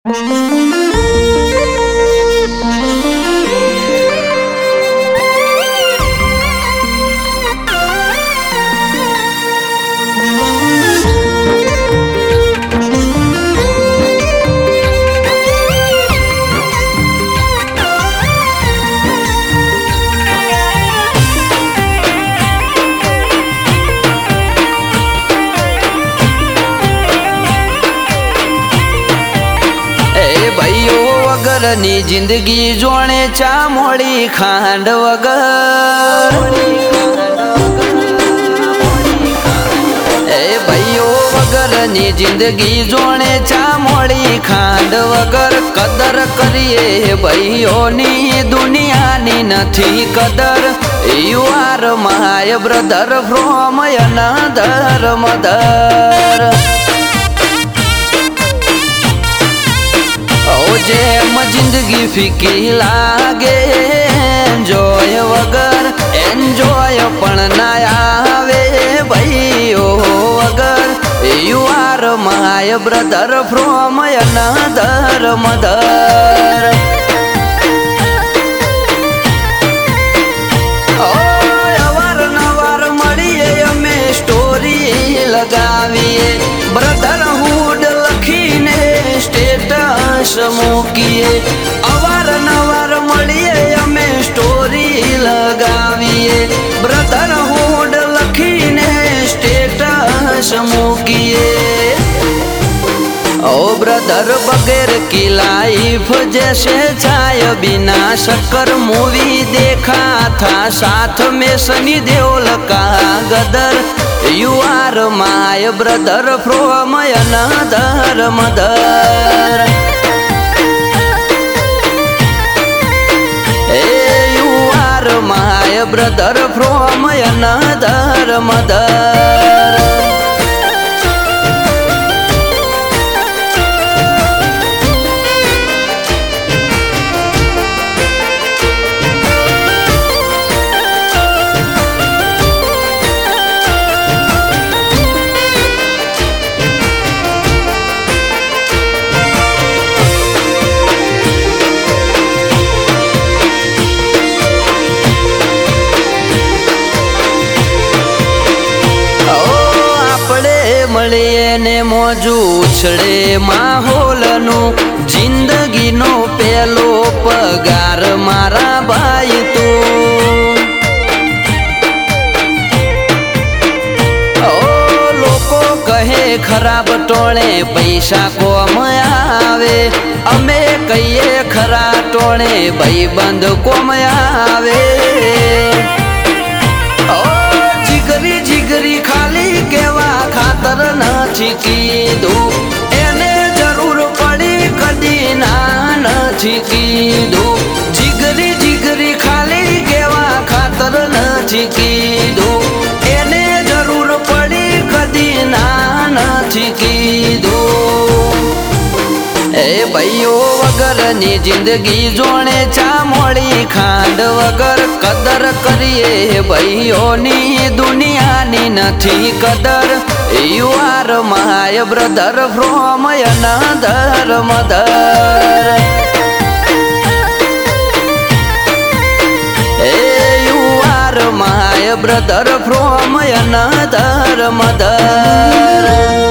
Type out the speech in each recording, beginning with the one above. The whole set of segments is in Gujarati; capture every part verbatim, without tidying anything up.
ની જિંદગી જોણે ચામોળી ખાંડ વગર એ ભાઈઓ વગરની જિંદગી જોણે ચામોળી ખાંડ વગર કદર કરીએ ભાઈઓની દુનિયાની નથી કદર you are my brother from another mother જેમ જિંદગી ફીકી લાગે એન્જોય વગર એન્જોય પણ ના આવે ભાઈઓ વગર you are my brother from another mother અવારનવાર મળીએ અમે સ્ટોરી લગાવીએ બ્રધરહુડ લખીને સ્ટેટસ મૂકીએ અવારનવાર મળીએ અમે સ્ટોરી લગાવીએ બ્રધરહુડ લખીને સ્ટેટસ મૂકીએ ओ ब्रदर बगैर की लाइफ जैसे चाय बिना शक्कर मूवी देखा था साथ में सनी देओल का Gadar you are my brother from another mother ए you are my brother from another mother મળીએ ને મોજું ઉછળે માહોલનું જિંદગીનો પેલો પગાર મારા ભાઈ તું ઓ લોકો કહે ખરાબ ટોળે પૈસા કોમ આવે અમે કહીએ ખરા ટોળે ભાઈબંધ કોમ આવે જીગરી જીગરી ખાલી કેવા ખાતર નથી કીધું એને જરૂર પડી કદી ના નથી કીધું જીગરી જીગરી ખાલી કેવા ખાતર નથી કીધું એને જરૂર પડી કદી ના નથી કીધું એ ભાઈઓ વગરની જિંદગી જોણે ચામોળી ખાંડ વગર કદર કરીએ ભાઈઓની દુનિયાની નથી કદર you are my brother from another mother એ you are my brother from another mother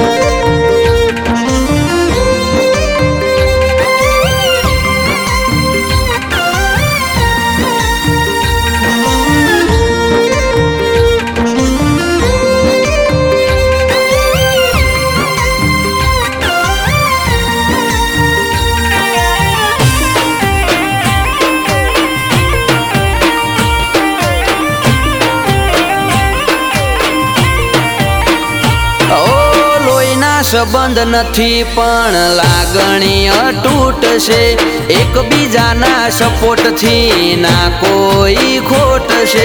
સંબંધ નથી પણ લાગણી અતૂટ છે એકબીજાના સપોર્ટથી ના કોઈ ખોટ છે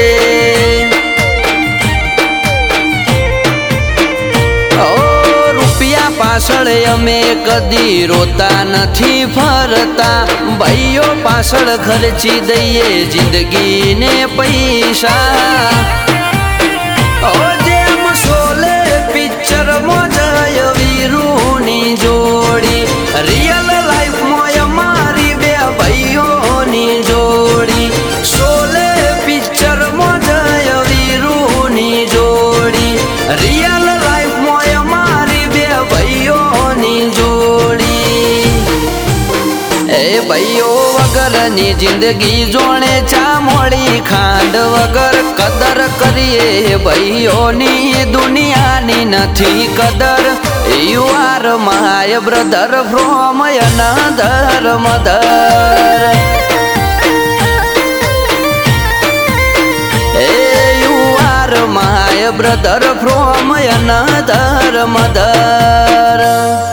ઓ રૂપિયા પાછળ અમે કદી રોતા નથી ફરતા ભાઈઓ પાછળ ખર્ચી દઈએ જિંદગીને પૈસા ઓ જેમ શોલે પિક્ચર મોજ વીરુની જોડી રિયલ લાઈફ ની જિંદગી જોણે ચા મોડી ખાંડ વગર કદર કરીએ ભાઈઓની દુનિયાની નથી કદર. You are my brother from another mother. You are my brother from another mother.